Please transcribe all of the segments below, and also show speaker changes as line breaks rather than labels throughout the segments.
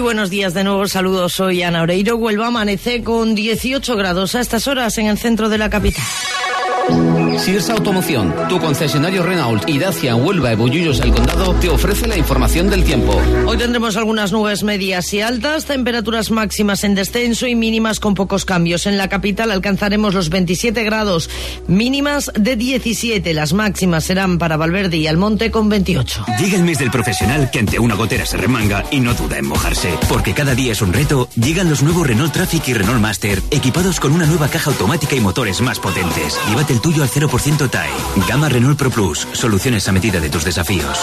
buenos días de nuevo, saludos, soy Ana Oreiro. Huelva amanece con 18 grados a estas horas en el centro de la capital.
Sirsa Automoción, tu concesionario Renault y Dacia en Huelva y Bullullos del Condado, te ofrece la información del tiempo.
Hoy tendremos algunas nubes medias y altas, temperaturas máximas en descenso y mínimas con pocos cambios. En la capital alcanzaremos los 27 grados, mínimas de 17. Las máximas serán para Valverde y Almonte con 28.
Llega el mes del profesional que ante una gotera se remanga y no duda en mojarse. Porque cada día es un reto, llegan los nuevos Renault Traffic y Renault Master, equipados con una nueva caja automática y motores más potentes. Llévate el tuyo al 0% TAE. Gama Renault Pro Plus. Soluciones a medida de tus desafíos.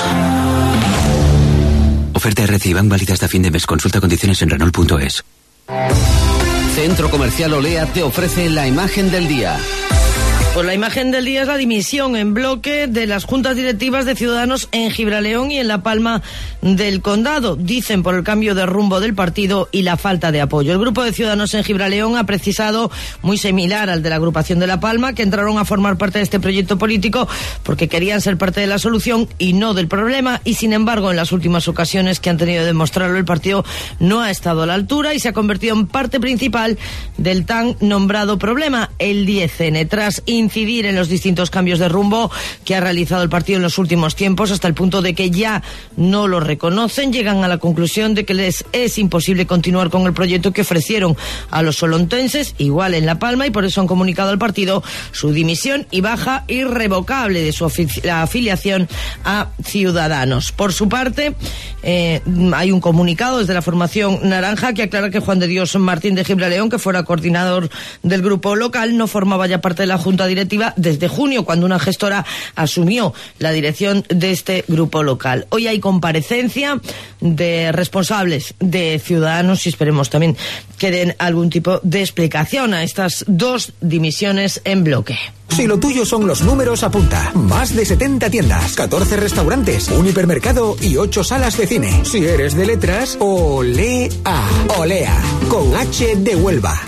Oferta RC Bank válida hasta fin de mes. Consulta condiciones en Renault.es.
Centro Comercial Olea te ofrece la imagen del día.
Pues la imagen del día es la dimisión en bloque de las juntas directivas de Ciudadanos en Gibraleón y en La Palma del Condado. Dicen por el cambio de rumbo del partido y la falta de apoyo. El grupo de Ciudadanos en Gibraleón ha precisado, muy similar al de la agrupación de La Palma, que entraron a formar parte de este proyecto político porque querían ser parte de la solución y no del problema, y sin embargo en las últimas ocasiones que han tenido de demostrarlo el partido no ha estado a la altura y se ha convertido en parte principal del tan nombrado problema, el 10N. Tras incidir en los distintos cambios de rumbo que ha realizado el partido en los últimos tiempos, hasta el punto de que ya no lo reconocen, llegan a la conclusión de que les es imposible continuar con el proyecto que ofrecieron a los solontenses, igual en La Palma, y por eso han comunicado al partido su dimisión y baja irrevocable de su afiliación a Ciudadanos. Por su parte, hay un comunicado desde la formación naranja que aclara que Juan de Dios Martín de Gibraleón, que fuera coordinador del grupo local, no formaba ya parte de la junta directiva desde junio, cuando una gestora asumió la dirección de este grupo local. Hoy hay comparecencia de responsables de Ciudadanos y esperemos también que den algún tipo de explicación a estas dos dimisiones en bloque.
Si lo tuyo son los números, apunta. Más de 70 tiendas, 14 restaurantes, un hipermercado y 8 salas de cine. Si eres de letras, Olea. Olea, con H de Huelva.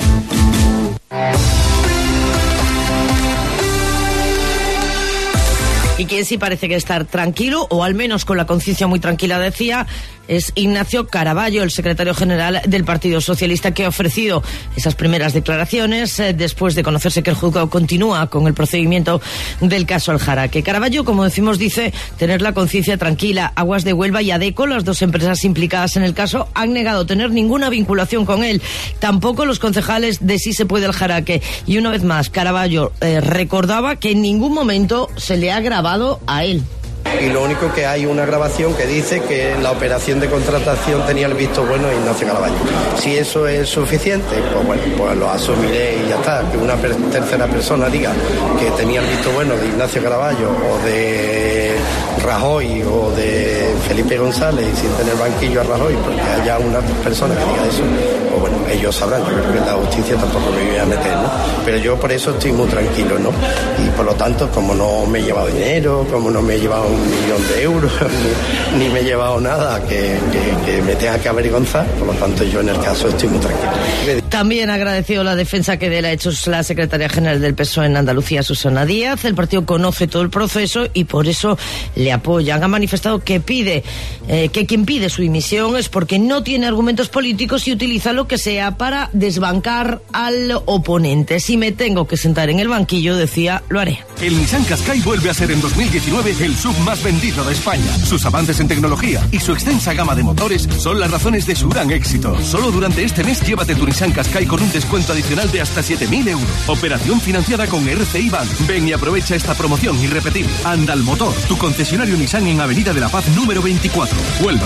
Y quien sí parece que estar tranquilo, o al menos con la conciencia muy tranquila, decía, es Ignacio Caraballo, el secretario general del Partido Socialista, que ha ofrecido esas primeras declaraciones después de conocerse que el juzgado continúa con el procedimiento del caso Aljaraque. Caraballo, como decimos, dice tener la conciencia tranquila. Aguas de Huelva y Adecco, las dos empresas implicadas en el caso, han negado tener ninguna vinculación con él. Tampoco los concejales de Sí se puede Aljaraque. Y una vez más, Caraballo recordaba que en ningún momento se le ha grabado a él.
Y lo único que hay una grabación que dice que la operación de contratación tenía el visto bueno de Ignacio Caraballo. Si eso es suficiente, pues bueno, pues lo asumiré y ya está. Que una tercera persona diga que tenía el visto bueno de Ignacio Caraballo o de Rajoy o de Felipe González y sin tener banquillo a Rajoy, porque haya una persona que diga eso, pues bueno, ellos sabrán. Yo creo que la justicia tampoco me voy a meter, ¿no? Pero yo por eso estoy muy tranquilo, ¿no? Y por lo tanto, como no me he llevado dinero, como no me he llevado 1 millón de euros, ni me he llevado nada que me tenga que avergonzar, por lo tanto yo en el caso estoy muy tranquilo.
También ha agradecido la defensa que le ha hecho la secretaria general del PSOE en Andalucía, Susana Díaz. El partido conoce todo el proceso y por eso le apoyan. Ha manifestado que pide que quien pide su dimisión es porque no tiene argumentos políticos y utiliza lo que sea para desbancar al oponente. Si me tengo que sentar en el banquillo, decía, lo haré.
El Nissan Qashqai vuelve a ser en 2019 el SUV más vendido de España. Sus avances en tecnología y su extensa gama de motores son las razones de su gran éxito. Solo durante este mes llévate tu Nissan Qashqai con un descuento adicional de hasta 7.000 euros. Operación financiada con RCI Bank. Ven y aprovecha esta promoción irrepetible. Andalmotor, tu concesionario Nissan en Avenida de la Paz número 24, Huelva.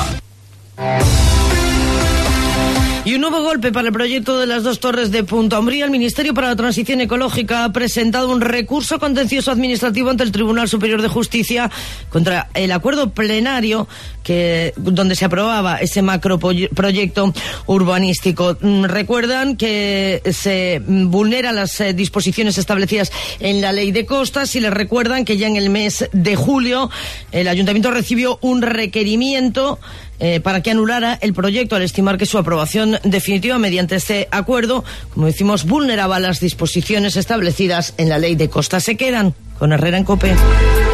Y un nuevo golpe para el proyecto de las dos torres de Punta Umbría. El Ministerio para la Transición Ecológica ha presentado un recurso contencioso administrativo ante el Tribunal Superior de Justicia contra el acuerdo plenario donde se aprobaba ese macroproyecto urbanístico. Recuerdan que se vulneran las disposiciones establecidas en la Ley de Costas y les recuerdan que ya en el mes de julio el Ayuntamiento recibió un requerimiento para que anulara el proyecto al estimar que su aprobación definitiva mediante este acuerdo, como decimos, vulneraba las disposiciones establecidas en la Ley de Costas. Se quedan con Herrera en COPE.